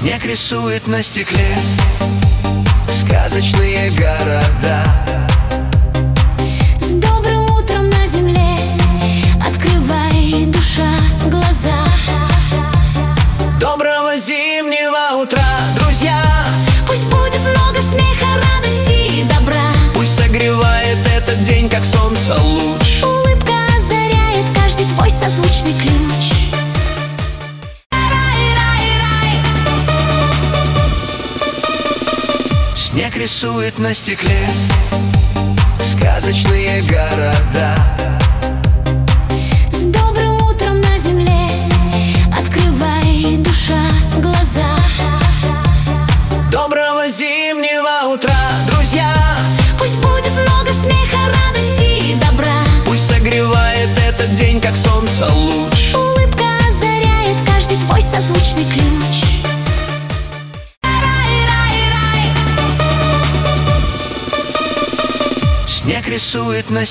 Снег рисует на стекле сказочные города. С добрым утром на земле открывай, душа, глаза. Доброго зимнего утра, друзья! Пусть будет много смеха, радости и добра. Пусть согревает этот день, как солнце, луч. Улыбка озаряет каждый твой созвучный ключ. Снег рисует на стекле сказочные города. С добрым утром на земле открывай, душа, глаза. Доброго зимнего утра, друзья! Пусть будет много смеха, радости и добра. Пусть согревает этот день, как солнце, луч. Улыбка озаряет каждый твой созвучный ключ. Снег рисует на